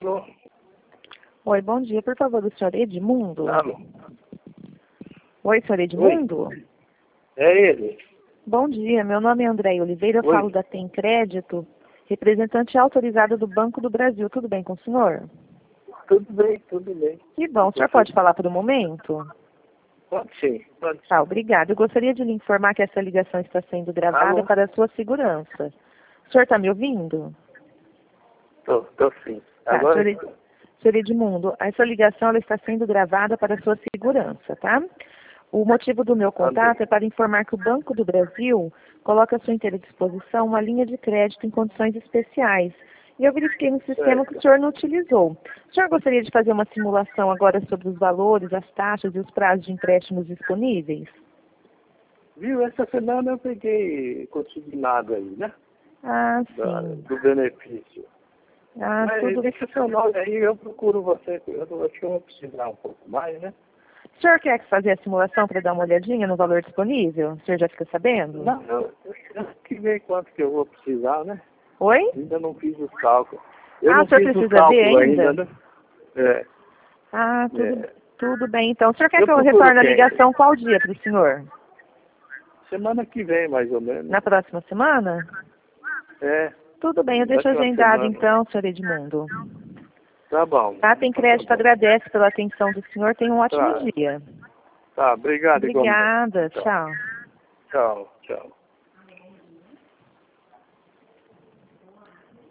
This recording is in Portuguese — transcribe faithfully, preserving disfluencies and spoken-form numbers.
Alô? Oi, bom dia. Por favor, o senhor Edmundo? Alô? Oi, senhor Edmundo? Oi. É ele. Bom dia, meu nome é André Oliveira, eu Oi. falo da Tem Crédito, representante autorizado do Banco do Brasil. Tudo bem com o senhor? Tudo bem, tudo bem. Que bom. O senhor pode falar por um momento? Pode ser, pode ser. Tá, obrigada. Eu gostaria de lhe informar que essa ligação está sendo gravada Alô? para a sua segurança. O senhor está me ouvindo? Tô, tô sim. Tá, Agora, senhor, Ed- senhor Edmundo, essa ligação ela está sendo gravada para a sua segurança, tá? O motivo do meu contato é para informar que o Banco do Brasil coloca à sua inteira disposição uma linha de crédito em condições especiais. E eu verifiquei no sistema que o senhor não utilizou. O senhor gostaria de fazer uma simulação agora sobre os valores, as taxas e os prazos de empréstimos disponíveis? viu, essa semana eu peguei consignado aí, né? Ah, Da- sim. do benefício. Ah, Mas tudo. deixa seu nome aí, eu procuro você. Eu acho que eu vou precisar um pouco mais, né? O senhor quer fazer a simulação para dar uma olhadinha no valor disponível? O senhor já fica sabendo? Não, eu, eu tenho que ver quanto que eu vou precisar, né? Oi? Ainda não fiz os cálculos. Eu Ah, não o senhor fiz o precisa cálculo ver ainda? ainda, né? É, Ah, tudo, é. tudo bem. Então, o senhor quer Eu que eu procuro retorne a quem? ligação qual dia para o senhor? Semana que vem, mais ou menos. Na próxima semana? É, Tudo bem, eu deixo daqui uma agendado semana. então, senhor Edmundo. Tá bom. Tá, Tem Crédito Tá bom. agradece pela atenção do senhor. Tenha um ótimo Tá, dia. tá, obrigado igualmente. Obrigada, Tchau, tchau. tchau, tchau.